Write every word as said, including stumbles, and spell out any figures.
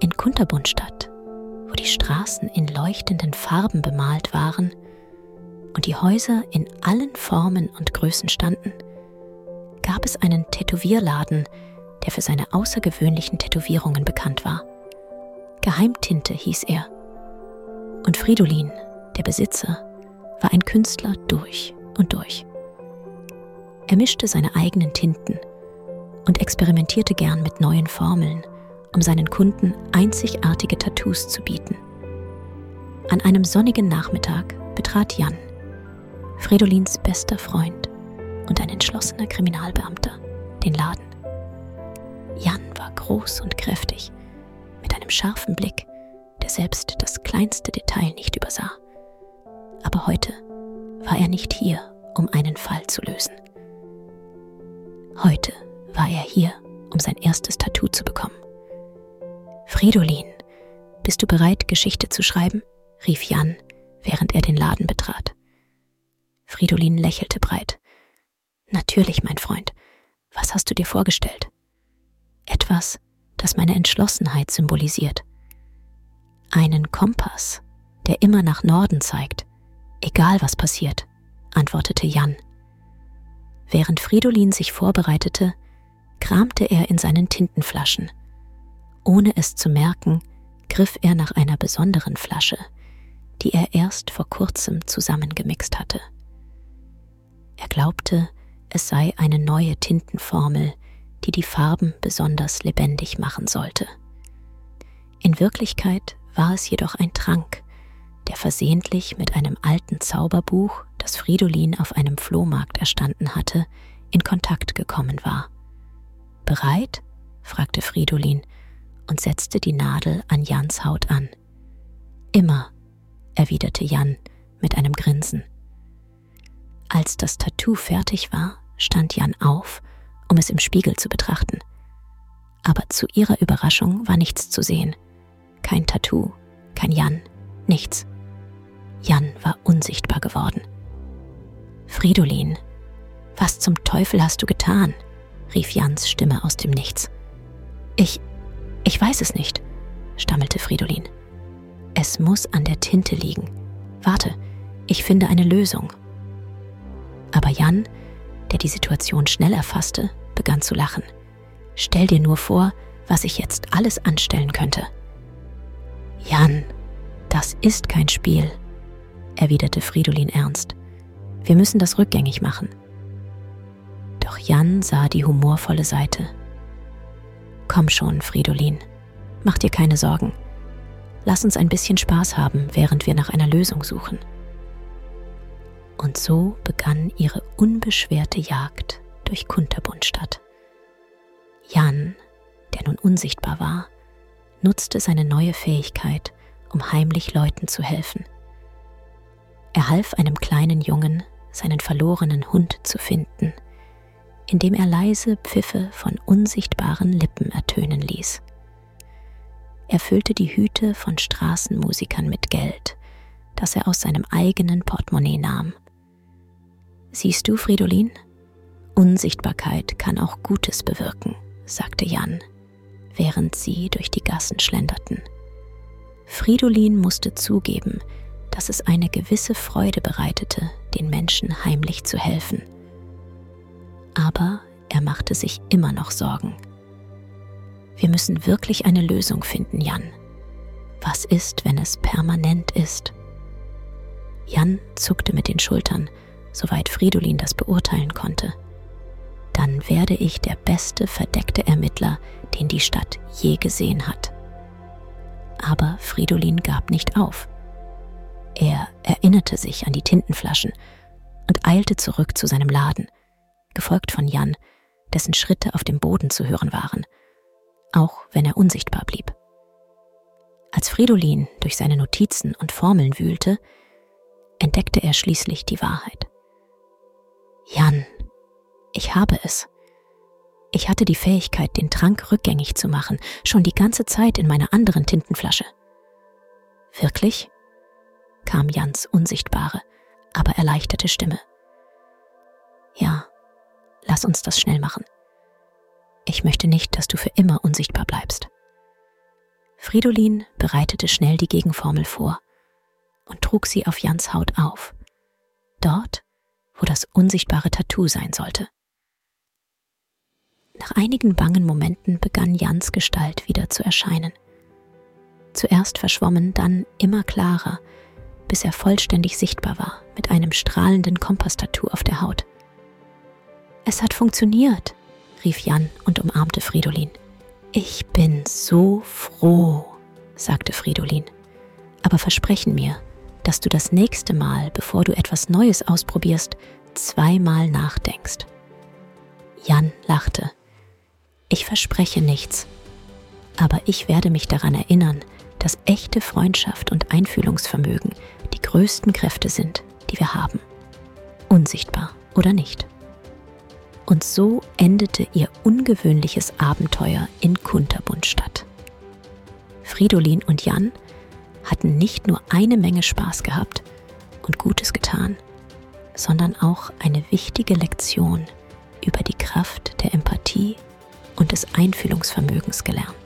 In Kunterbundstadt, wo die Straßen in leuchtenden Farben bemalt waren und die Häuser in allen Formen und Größen standen, gab es einen Tätowierladen, der für seine außergewöhnlichen Tätowierungen bekannt war. Geheimtinte hieß er. Und Fridolin, der Besitzer, war ein Künstler durch und durch. Er mischte seine eigenen Tinten und experimentierte gern mit neuen Formeln, um seinen Kunden einzigartige Tattoos zu bieten. An einem sonnigen Nachmittag betrat Jan, Fridolins bester Freund und ein entschlossener Kriminalbeamter, den Laden. Jan war groß und kräftig, mit einem scharfen Blick, der selbst das kleinste Detail nicht übersah. Aber heute war er nicht hier, um einen Fall zu lösen. Heute war er hier, um sein erstes Tattoo zu bekommen. »Fridolin, bist du bereit, Geschichte zu schreiben?« rief Jan, während er den Laden betrat. Fridolin lächelte breit. »Natürlich, mein Freund. Was hast du dir vorgestellt?« »Etwas, das meine Entschlossenheit symbolisiert. Einen Kompass, der immer nach Norden zeigt, egal was passiert«, antwortete Jan. Während Fridolin sich vorbereitete, kramte er in seinen Tintenflaschen. Ohne es zu merken, griff er nach einer besonderen Flasche, die er erst vor kurzem zusammengemixt hatte. Er glaubte, es sei eine neue Tintenformel, die die Farben besonders lebendig machen sollte. In Wirklichkeit war es jedoch ein Trank, der versehentlich mit einem alten Zauberbuch, das Fridolin auf einem Flohmarkt erstanden hatte, in Kontakt gekommen war. »Bereit?« fragte Fridolin und setzte die Nadel an Jans Haut an. »Immer«, erwiderte Jan mit einem Grinsen. Als das Tattoo fertig war, stand Jan auf, um es im Spiegel zu betrachten. Aber zu ihrer Überraschung war nichts zu sehen. Kein Tattoo, kein Jan, nichts. Jan war unsichtbar geworden. »Fridolin, was zum Teufel hast du getan?« rief Jans Stimme aus dem Nichts. »Ich, ich weiß es nicht«, stammelte Fridolin. »Es muss an der Tinte liegen. Warte, ich finde eine Lösung.« Aber Jan, der die Situation schnell erfasste, begann zu lachen. »Stell dir nur vor, was ich jetzt alles anstellen könnte.« »Jan, das ist kein Spiel«, erwiderte Fridolin ernst. »Wir müssen das rückgängig machen.« Doch Jan sah die humorvolle Seite. »Komm schon, Fridolin, mach dir keine Sorgen. Lass uns ein bisschen Spaß haben, während wir nach einer Lösung suchen.« Und so begann ihre unbeschwerte Jagd durch Kunterbundstadt. Jan, der nun unsichtbar war, nutzte seine neue Fähigkeit, um heimlich Leuten zu helfen. Er half einem kleinen Jungen, seinen verlorenen Hund zu finden, indem er leise Pfiffe von unsichtbaren Lippen ertönen ließ. Er füllte die Hüte von Straßenmusikern mit Geld, das er aus seinem eigenen Portemonnaie nahm. »Siehst du, Fridolin? Unsichtbarkeit kann auch Gutes bewirken«, sagte Jan, während sie durch die Gassen schlenderten. Fridolin musste zugeben, dass es eine gewisse Freude bereitete, den Menschen heimlich zu helfen. Aber er machte sich immer noch Sorgen. »Wir müssen wirklich eine Lösung finden, Jan. Was ist, wenn es permanent ist?« Jan zuckte mit den Schultern, soweit Fridolin das beurteilen konnte. »Dann werde ich der beste verdeckte Ermittler, den die Stadt je gesehen hat.« Aber Fridolin gab nicht auf. Er erinnerte sich an die Tintenflaschen und eilte zurück zu seinem Laden, gefolgt von Jan, dessen Schritte auf dem Boden zu hören waren, auch wenn er unsichtbar blieb. Als Fridolin durch seine Notizen und Formeln wühlte, entdeckte er schließlich die Wahrheit. »Jan, ich habe es. Ich hatte die Fähigkeit, den Trank rückgängig zu machen, schon die ganze Zeit in meiner anderen Tintenflasche.« »Wirklich?«, kam Jans unsichtbare, aber erleichterte Stimme. »Ja, lass uns das schnell machen. Ich möchte nicht, dass du für immer unsichtbar bleibst.« Fridolin bereitete schnell die Gegenformel vor und trug sie auf Jans Haut auf, dort, wo das unsichtbare Tattoo sein sollte. Nach einigen bangen Momenten begann Jans Gestalt wieder zu erscheinen. Zuerst verschwommen, dann immer klarer, bis er vollständig sichtbar war, mit einem strahlenden Kompass-Tattoo auf der Haut. »Es hat funktioniert«, rief Jan und umarmte Fridolin. »Ich bin so froh«, sagte Fridolin. »Aber versprechen mir, dass du das nächste Mal, bevor du etwas Neues ausprobierst, zweimal nachdenkst.« Jan lachte. »Ich verspreche nichts, aber ich werde mich daran erinnern, dass echte Freundschaft und Einfühlungsvermögen die größten Kräfte sind, die wir haben. Unsichtbar oder nicht.« Und so endete ihr ungewöhnliches Abenteuer in Kunterbundstadt. Fridolin und Jan hatten nicht nur eine Menge Spaß gehabt und Gutes getan, sondern auch eine wichtige Lektion über die Kraft der Empathie und des Einfühlungsvermögens gelernt.